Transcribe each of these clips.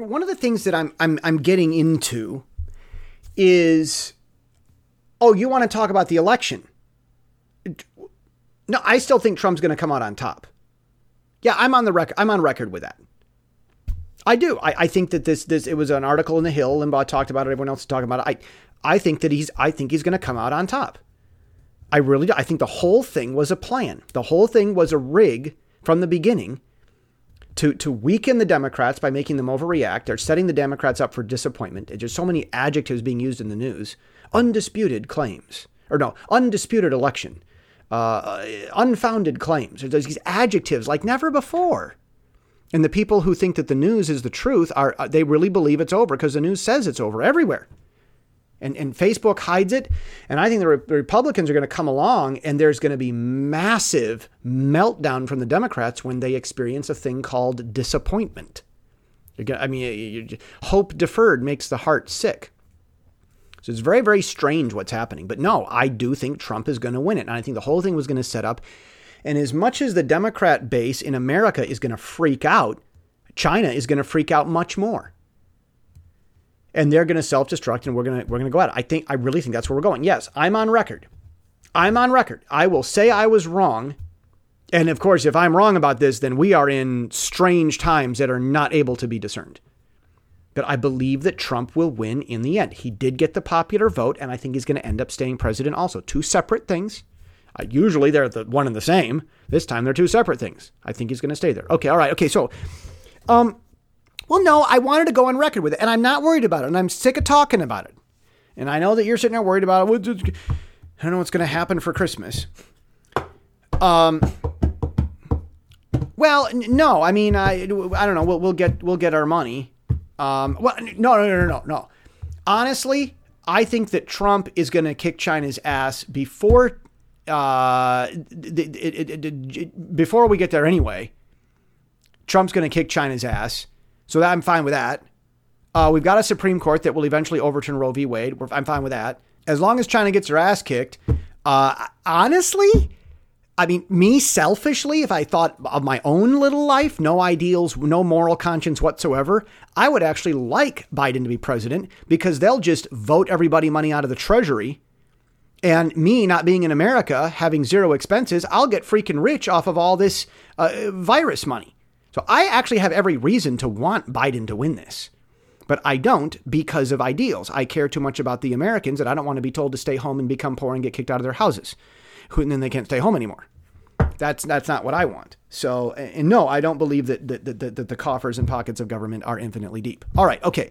one of the things that I'm getting into is, oh, you want to talk about the election? No, I still think Trump's going to come out on top. Yeah, I'm on the record. I'm on record with that. I do. I think that this it was an article in the Hill. Limbaugh talked about it. Everyone else is talking about it. I think he's going to come out on top. I really do. I think the whole thing was a plan. The whole thing was a rig from the beginning to weaken the Democrats by making them overreact. They're setting the Democrats up for disappointment. There's so many adjectives being used in the news. Undisputed claims. Or no, undisputed election. Unfounded claims. There's these adjectives like never before. And the people who think that the news is the truth they really believe it's over because the news says it's over everywhere. And Facebook hides it. And I think the Republicans are going to come along and there's going to be massive meltdown from the Democrats when they experience a thing called disappointment. Hope deferred makes the heart sick. So it's very, very strange what's happening. But no, I do think Trump is going to win it. And I think the whole thing was going to set up. And as much as the Democrat base in America is going to freak out, China is going to freak out much more. And they're going to self-destruct and we're going to go at it. I really think that's where we're going. Yes, I'm on record. I will say I was wrong. And of course, if I'm wrong about this, then we are in strange times that are not able to be discerned. But I believe that Trump will win in the end. He did get the popular vote, and I think he's going to end up staying president also. Two separate things. Usually they're the one and the same. This time they're two separate things. I think he's going to stay there. Okay, all right. Okay, so, well, no, I wanted to go on record with it, and I'm not worried about it, and I'm sick of talking about it. And I know that you're sitting there worried about it. I don't know what's going to happen for Christmas. Well, no, I mean, I don't know. We'll get our money. Well, no. Honestly, I think that Trump is going to kick China's ass before we get there anyway. Trump's going to kick China's ass. So that I'm fine with that. We've got a Supreme Court that will eventually overturn Roe v. Wade. I'm fine with that. As long as China gets her ass kicked. Honestly, I mean, me selfishly, if I thought of my own little life, no ideals, no moral conscience whatsoever, I would actually like Biden to be president because they'll just vote everybody money out of the treasury. And me not being in America, having zero expenses, I'll get freaking rich off of all this virus money. So I actually have every reason to want Biden to win this. But I don't because of ideals. I care too much about the Americans that I don't want to be told to stay home and become poor and get kicked out of their houses. And then they can't stay home anymore. That's not what I want. So, and no, I don't believe that the coffers and pockets of government are infinitely deep. All right. Okay.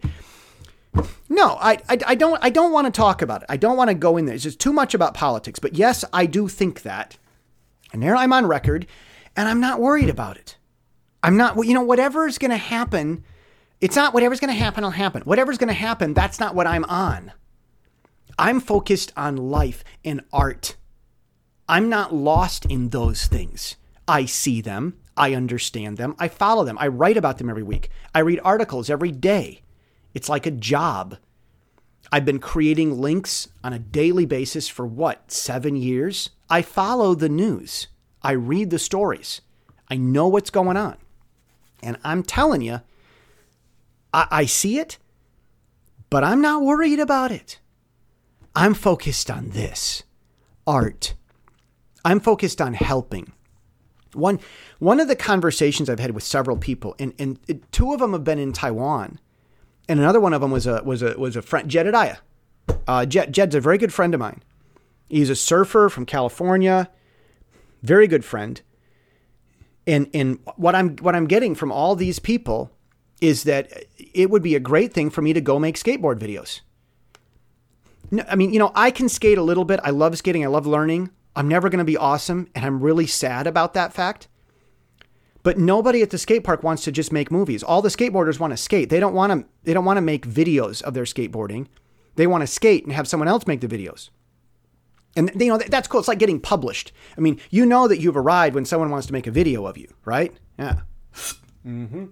No, I don't want to talk about it. I don't want to go in there. It's just too much about politics. But yes, I do think that. And there I'm on record and I'm not worried about it. I'm not, whatever's going to happen. It's not whatever's going to happen will happen. Whatever's going to happen, that's not what I'm on. I'm focused on life and art. I'm not lost in those things. I see them. I understand them. I follow them. I write about them every week. I read articles every day. It's like a job. I've been creating links on a daily basis for 7 years? I follow the news. I read the stories. I know what's going on. And I'm telling you, I see it, but I'm not worried about it. I'm focused on this, art. I'm focused on helping. One of the conversations I've had with several people, and two of them have been in Taiwan, and another one of them was a friend, Jedediah. Jed's a very good friend of mine. He's a surfer from California, very good friend. And what I'm getting from all these people is that it would be a great thing for me to go make skateboard videos. I mean, I can skate a little bit. I love skating. I love learning. I'm never going to be awesome. And I'm really sad about that fact. But nobody at the skate park wants to just make movies. All the skateboarders want to skate. They don't want to make videos of their skateboarding. They want to skate and have someone else make the videos. And, that's cool. It's like getting published. I mean, that you've arrived when someone wants to make a video of you, right? Yeah. Mm-hmm.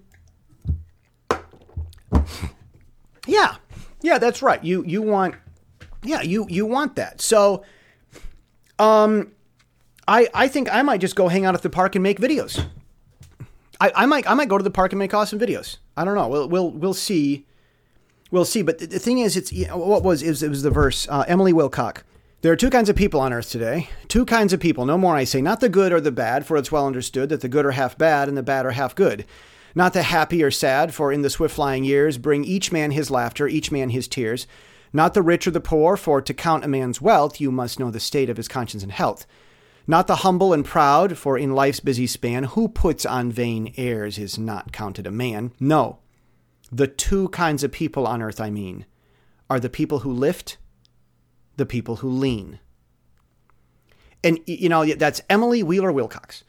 Yeah, that's right. You want that. So, I think I might just go hang out at the park and make videos. I might go to the park and make awesome videos. I don't know. We'll see. We'll see. But the thing is, it was the verse, Emily Wilcock. There are two kinds of people on earth today. Two kinds of people. No more, I say, not the good or the bad, for it's well understood that the good are half bad and the bad are half good. Not the happy or sad, for in the swift flying years bring each man his laughter, each man his tears. Not the rich or the poor, for to count a man's wealth, you must know the state of his conscience and health. Not the humble and proud, for in life's busy span, who puts on vain airs is not counted a man. No, the two kinds of people on earth, I mean, are the people who lift, the people who lean. And, that's Emily Wheeler Wilcox.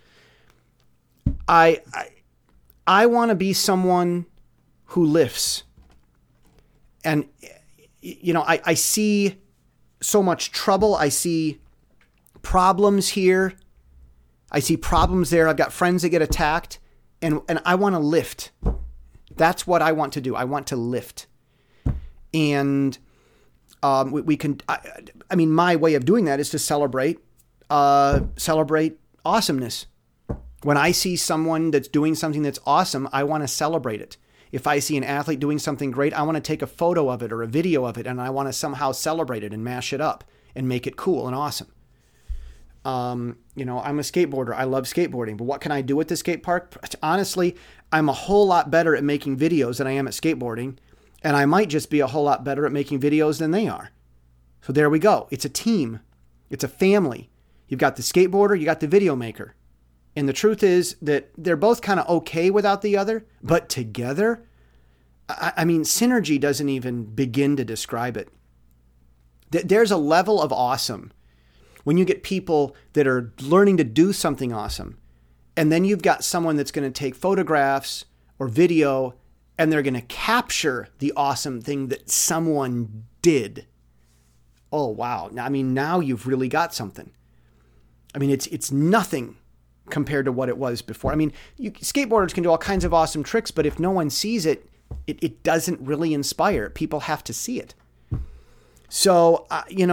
I want to be someone who lifts. And, I see so much trouble. I see problems here. I see problems there. I've got friends that get attacked, and I want to lift. That's what I want to do. I want to lift. And we can, my way of doing that is to celebrate awesomeness. When I see someone that's doing something that's awesome, I want to celebrate it. If I see an athlete doing something great, I want to take a photo of it or a video of it, and I want to somehow celebrate it and mash it up and make it cool and awesome. I'm a skateboarder. I love skateboarding, but what can I do at the skate park? Honestly, I'm a whole lot better at making videos than I am at skateboarding. And I might just be a whole lot better at making videos than they are. So there we go. It's a team. It's a family. You've got the skateboarder, you got the video maker. And the truth is that they're both kind of okay without the other, but together, synergy doesn't even begin to describe it. There's a level of awesome when you get people that are learning to do something awesome. And then you've got someone that's going to take photographs or video, and they're going to capture the awesome thing that someone did. Oh, wow. Now you've really got something. It's nothing compared to what it was before. Skateboarders can do all kinds of awesome tricks, but if no one sees it, it doesn't really inspire. People have to see it. So,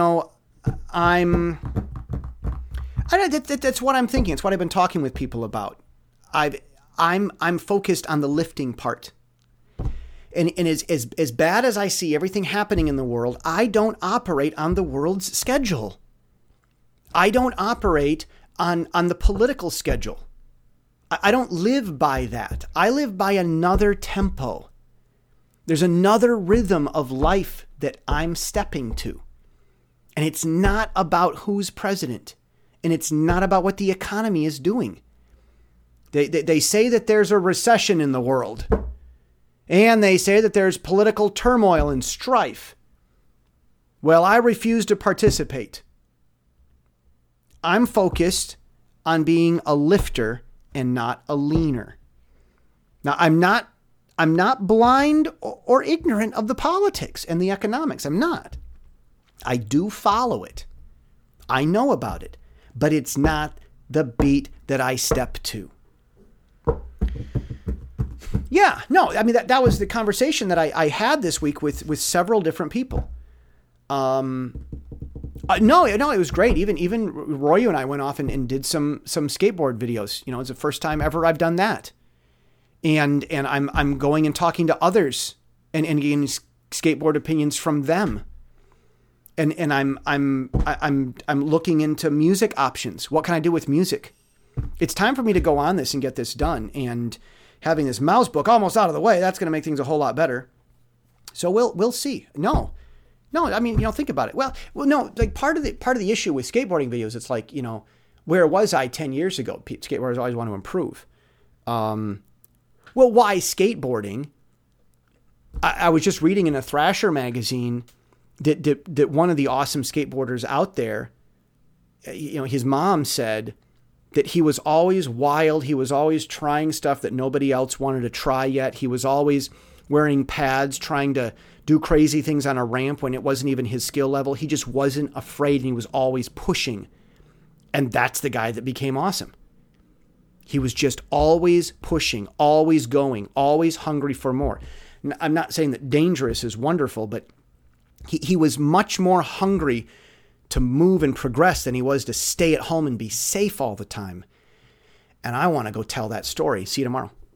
that's what I'm thinking. It's what I've been talking with people about. I'm focused on the lifting part. And as bad as I see everything happening in the world, I don't operate on the world's schedule. I don't operate on the political schedule. I don't live by that. I live by another tempo. There's another rhythm of life that I'm stepping to. And it's not about who's president. And it's not about what the economy is doing. They say that there's a recession in the world. And they say that there's political turmoil and strife. Well, I refuse to participate. I'm focused on being a lifter and not a leaner. Now, I'm not blind or ignorant of the politics and the economics. I'm not. I do follow it. I know about it, but it's not the beat that I step to. Yeah, no, that was the conversation that I had this week with several different people. No, it was great. Even Roy and I went off and did some skateboard videos. It's the first time ever I've done that. And I'm going and talking to others and getting skateboard opinions from them. And I'm looking into music options. What can I do with music? It's time for me to go on this and get this done. And having this mouse book almost out of the way, that's going to make things a whole lot better. So we'll see. No, think about it. Well, no, like part of the issue with skateboarding videos, it's like, where was I 10 years ago? Skateboarders always want to improve. Well, why skateboarding? I was just reading in a Thrasher magazine that one of the awesome skateboarders out there, his mom said that he was always wild. He was always trying stuff that nobody else wanted to try yet. He was always wearing pads, trying to do crazy things on a ramp when it wasn't even his skill level. He just wasn't afraid, and he was always pushing. And that's the guy that became awesome. He was just always pushing, always going, always hungry for more. I'm not saying that dangerous is wonderful, but he was much more hungry to move and progress than he was to stay at home and be safe all the time. And I want to go tell that story. See you tomorrow.